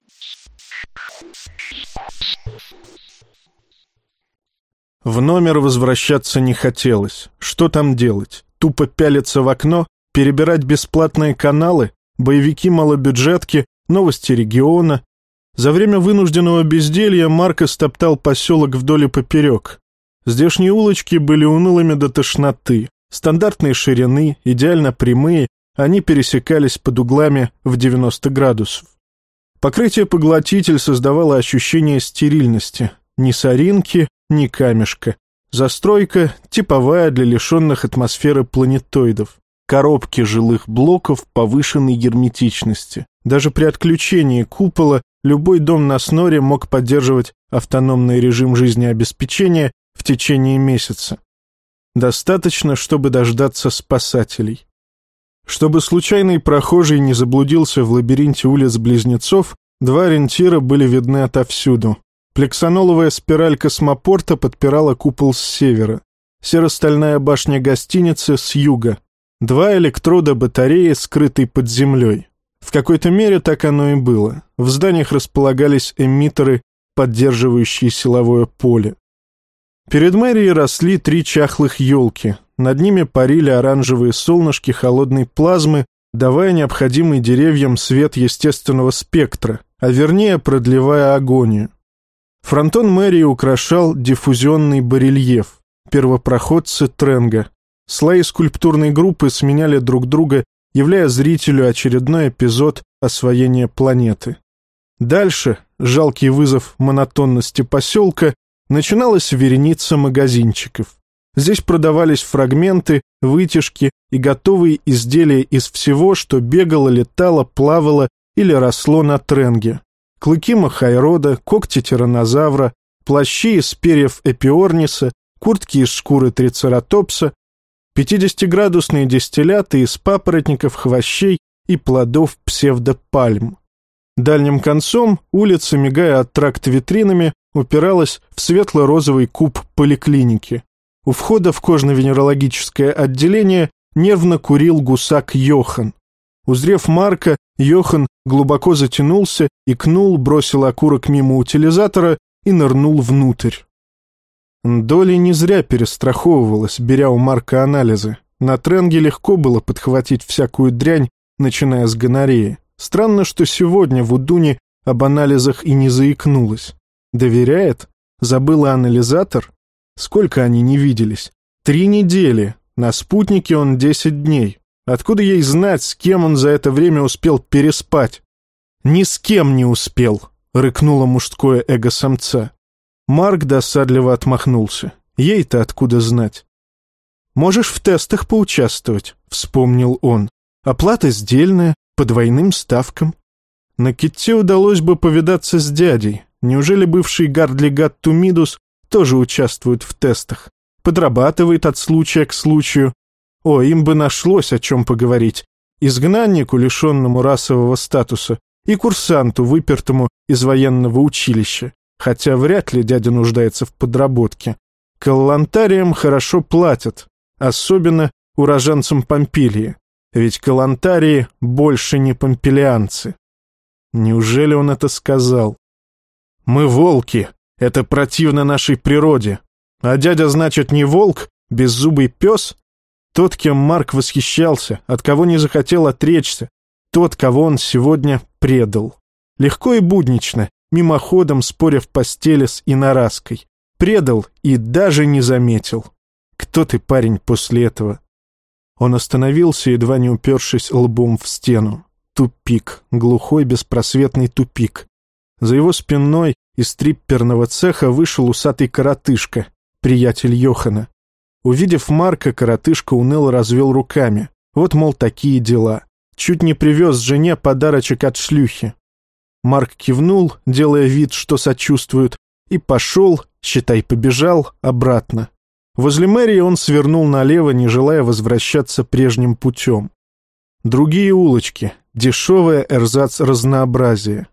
В номер возвращаться не хотелось. Что там делать? Тупо пялиться в окно? Перебирать бесплатные каналы? Боевики-малобюджетки? Новости региона? За время вынужденного безделья Марк истоптал поселок вдоль и поперек. Здешние улочки были унылыми до тошноты. Стандартные ширины, идеально прямые, они пересекались под углами в 90 градусов. Покрытие-поглотитель создавало ощущение стерильности. Ни соринки, ни камешка. Застройка типовая для лишенных атмосферы планетоидов. Коробки жилых блоков повышенной герметичности. Даже при отключении купола любой дом на Сноре мог поддерживать автономный режим жизнеобеспечения в течение месяца. Достаточно, чтобы дождаться спасателей. Чтобы случайный прохожий не заблудился в лабиринте улиц-близнецов, два ориентира были видны отовсюду. Плексаноловая спираль космопорта подпирала купол с севера. Серо-стальная башня гостиницы с юга. Два электрода батареи, скрытой под землей. В какой-то мере так оно и было. В зданиях располагались эмиттеры, поддерживающие силовое поле. Перед мэрией росли 3 чахлых елки. Над ними парили оранжевые солнышки холодной плазмы, давая необходимый деревьям свет естественного спектра, а вернее продлевая агонию. Фронтон мэрии украшал диффузионный барельеф, первопроходцы Тренга. Слои скульптурной группы сменяли друг друга, являя зрителю очередной эпизод освоения планеты. Дальше, жалкий вызов монотонности поселка, начиналась вереница магазинчиков. Здесь продавались фрагменты, вытяжки и готовые изделия из всего, что бегало, летало, плавало или росло на Тренге. Клыки махайрода, когти тираннозавра, плащи из перьев эпиорниса, куртки из шкуры трицератопса, 50-градусные дистилляты из папоротников, хвощей и плодов псевдопальм. Дальним концом улица, мигая от тракта витринами, упиралась в светло-розовый куб поликлиники. У входа в кожно-венерологическое отделение нервно курил гусак Йохан. Узрев Марка, Йохан глубоко затянулся, икнул, бросил окурок мимо утилизатора и нырнул внутрь. Долли не зря перестраховывалась, беря у Марка анализы. На Тренге легко было подхватить всякую дрянь, начиная с гонореи. Странно, что сегодня в Удуне об анализах и не заикнулась. Доверяет? Забыла анализатор? Сколько они не виделись? 3 недели. На спутнике он 10 дней. Откуда ей знать, с кем он за это время успел переспать? «Ни с кем не успел», — рыкнуло мужское эго самца. Марк досадливо отмахнулся. Ей-то откуда знать? «Можешь в тестах поучаствовать», — вспомнил он. «Оплата сдельная, по двойным ставкам». На Китте удалось бы повидаться с дядей. Неужели бывший гардлигат Тумидус тоже участвует в тестах? Подрабатывает от случая к случаю. О, им бы нашлось о чем поговорить. Изгнаннику, лишенному расового статуса, и курсанту, выпертому из военного училища. Хотя вряд ли дядя нуждается в подработке. Каллантариям хорошо платят, особенно уроженцам Помпилии. Ведь каллантарии больше не помпилианцы. Неужели он это сказал? «Мы волки, это противно нашей природе. А дядя, значит, не волк, беззубый пес?» Тот, кем Марк восхищался, от кого не захотел отречься, тот, кого он сегодня предал. Легко и буднично, мимоходом споря в постели с Инараской. Предал и даже не заметил. Кто ты, парень, после этого? Он остановился, едва не упершись лбом в стену. Тупик, глухой беспросветный тупик. За его спиной из стрипперного цеха вышел усатый коротышка, приятель Йохана. Увидев Марка, коротышка уныло развел руками. Вот, мол, такие дела. Чуть не привез жене подарочек от шлюхи. Марк кивнул, делая вид, что сочувствует, и пошел, считай, побежал, обратно. Возле мэрии он свернул налево, не желая возвращаться прежним путем. Другие улочки, дешевое эрзац-разнообразие.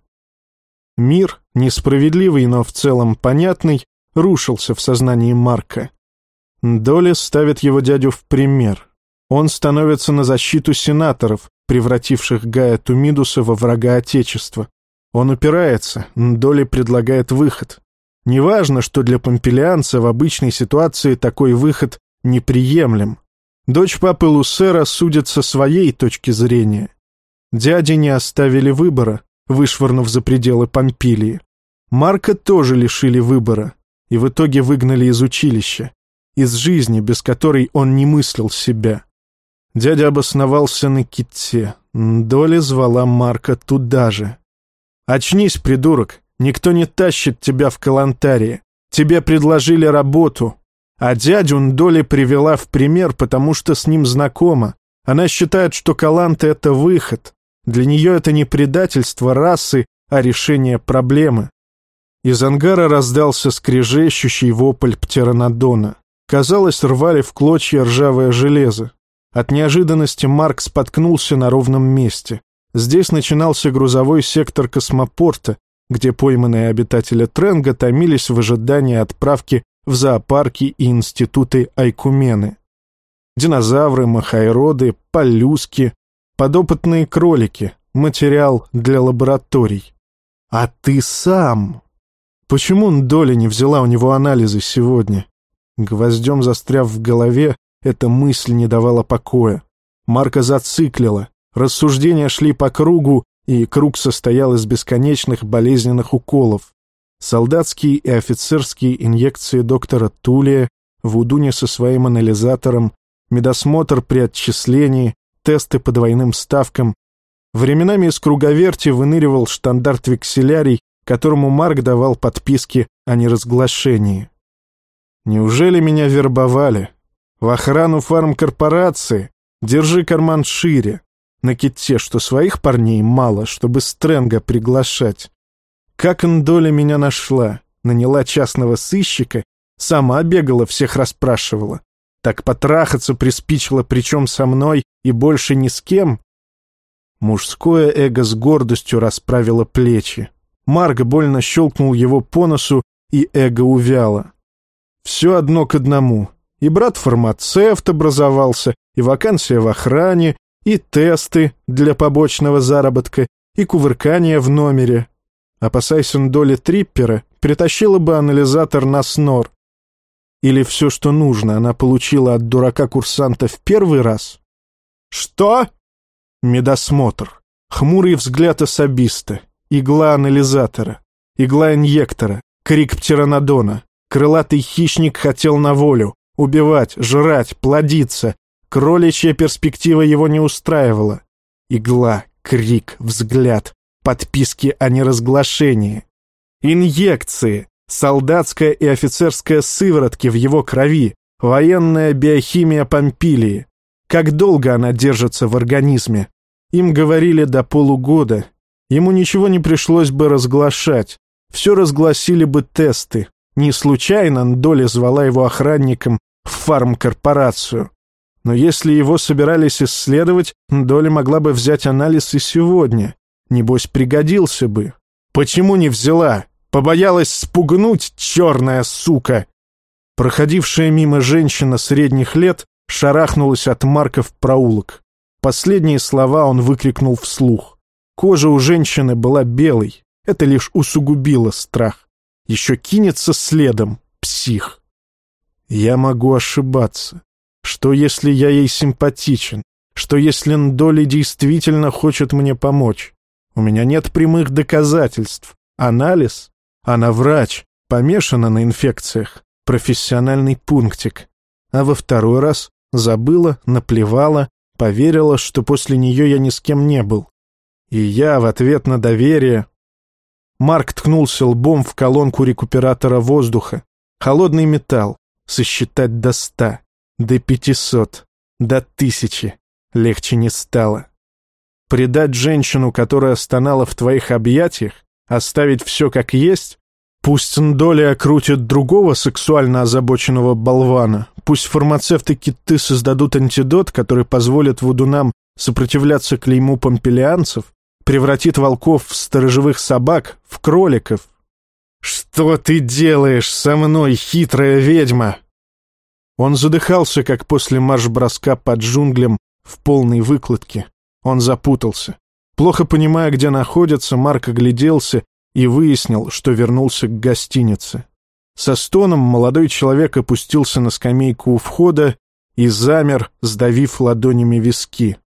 Мир, несправедливый, но в целом понятный, рушился в сознании Марка. Долли ставит его дядю в пример. Он становится на защиту сенаторов, превративших Гая Тумидуса во врага Отечества. Он упирается, Ндоли предлагает выход. Неважно, что для помпилианца в обычной ситуации такой выход неприемлем. Дочь папы Лусера судит со своей точки зрения. Дяди не оставили выбора, вышвырнув за пределы Помпилии. Марка тоже лишили выбора, и в итоге выгнали из училища, из жизни, без которой он не мыслил себя. Дядя обосновался на Китте, Ндоли звала Марка туда же. «Очнись, придурок, никто не тащит тебя в Калантарии, тебе предложили работу». А дядю Ндоли привела в пример, потому что с ним знакома. Она считает, что Каланта — это выход. Для нее это не предательство расы, а решение проблемы. Из ангара раздался скрежещущий вопль птеранодона. Казалось, рвали в клочья ржавое железо. От неожиданности Марк споткнулся на ровном месте. Здесь начинался грузовой сектор космопорта, где пойманные обитатели Тренга томились в ожидании отправки в зоопарки и институты Айкумены. Динозавры, махайроды, полюски, подопытные кролики, материал для лабораторий. А ты сам? Почему Ндоли не взяла у него анализы сегодня? Гвоздем застряв в голове, эта мысль не давала покоя. Марка зациклила, рассуждения шли по кругу, и круг состоял из бесконечных болезненных уколов. Солдатские и офицерские инъекции доктора Тулия, Вудуни со своим анализатором, медосмотр при отчислении, тесты по двойным ставкам. Временами из круговерти выныривал штандарт-векселярий, которому Марк давал подписки о неразглашении. Неужели меня вербовали? В охрану фармкорпорации? Держи карман шире. На Китте, что своих парней мало, чтобы Стрэнга приглашать. Как Ндоли меня нашла? Наняла частного сыщика? Сама бегала, всех расспрашивала. Так потрахаться приспичило, причем со мной и больше ни с кем? Мужское эго с гордостью расправило плечи. Марк больно щелкнул его по носу, и эго увяло. Все одно к одному. И брат-фармацевт образовался, и вакансия в охране, и тесты для побочного заработка, и кувыркание в номере. Опасайся Ндоли Триппера, притащила бы анализатор на снор. Или все, что нужно, она получила от дурака-курсанта в первый раз? Что? Медосмотр. Хмурый взгляд особиста. Игла анализатора. Игла инъектора. Крик птеранодона. Крылатый хищник хотел на волю. Убивать, жрать, плодиться. Кроличья перспектива его не устраивала. Игла, крик, взгляд. Подписки о неразглашении. Инъекции. Солдатская и офицерская сыворотки в его крови. Военная биохимия Помпилии. Как долго она держится в организме? Им говорили до полугода. Ему ничего не пришлось бы разглашать. Все разгласили бы тесты. Не случайно Ндоли звала его охранником в фармкорпорацию. Но если его собирались исследовать, Ндоли могла бы взять анализ и сегодня. Небось, пригодился бы. Почему не взяла? Побоялась спугнуть, черная сука! Проходившая мимо женщина средних лет шарахнулась от Марка в проулок. Последние слова он выкрикнул вслух. Кожа у женщины была белой. Это лишь усугубило страх. Еще кинется следом, псих. Я могу ошибаться. Что, если я ей симпатичен? Что, если Ндоли действительно хочет мне помочь? У меня нет прямых доказательств. Анализ? Она врач, помешана на инфекциях. Профессиональный пунктик. А во второй раз забыла, наплевала, поверила, что после нее я ни с кем не был. И я в ответ на доверие... Марк ткнулся лбом в колонку рекуператора воздуха. Холодный металл. Сосчитать до 100, до 500, до 1000. Легче не стало. Предать женщину, которая стонала в твоих объятиях? Оставить все как есть? Пусть Ндоли окрутит другого сексуально озабоченного болвана. Пусть фармацевты Китты создадут антидот, который позволит вудунам сопротивляться клейму помпилианцев, превратит волков в сторожевых собак, в кроликов. «Что ты делаешь со мной, хитрая ведьма?» Он задыхался, как после марш-броска под джунглям в полной выкладке. Он запутался. Плохо понимая, где находится, Марк огляделся и выяснил, что вернулся к гостинице. Со стоном молодой человек опустился на скамейку у входа и замер, сдавив ладонями виски.